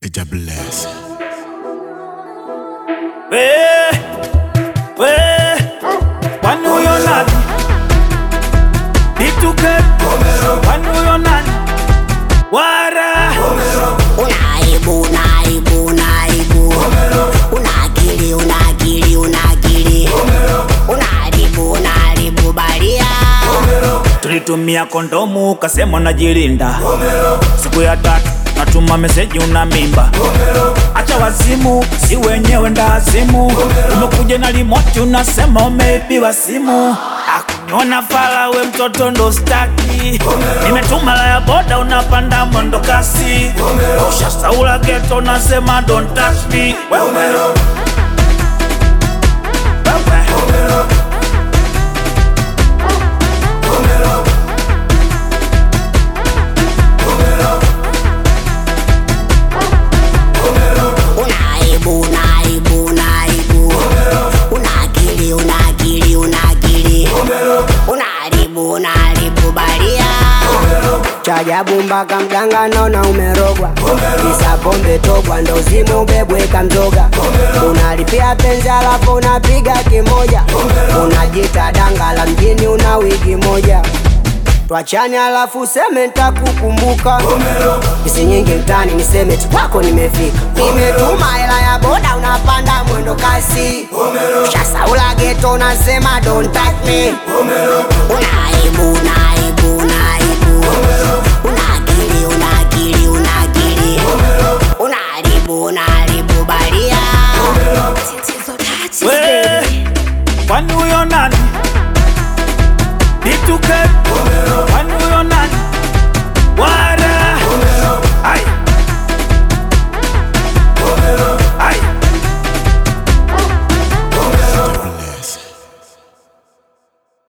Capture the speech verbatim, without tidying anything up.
Ija bless. We, we, wanu yo nani? Bituke, wanu yo nani? Wara. Unaibu, unaibu, unaibu. Unakili, unakili, unakili. Unaribu, unaribu baria. Tulitumia kondomu kasema najilinda. Siku ya tatu natuma meseji una mimba. Acha wazimu, si wenyewe ndazimu. Umekuja na remote unasema umeibiwa simu. Akuniona fala we mtoto ndo staki. Nimetuma la ya boda unapanda mwendo kasi. Ushasaula ghetto unasema don't touch me. Wewe Chajabu mpaka mganga naona umerogwa. Kisa pombe togwa ndo zimu ubebweka mzoga. Unalipia penzi alafu unapiga kimoja. Unajita danga la mjini una wiki moja. Tuachane alafu seme nitakukumbuka. Kisi nyingi mtani niseme kwako nimefika. Nimetuma hela ya boda unapanda mwendo kasi. Ushasaula ghetto unasema don't touch me. Unaibu, unaibu.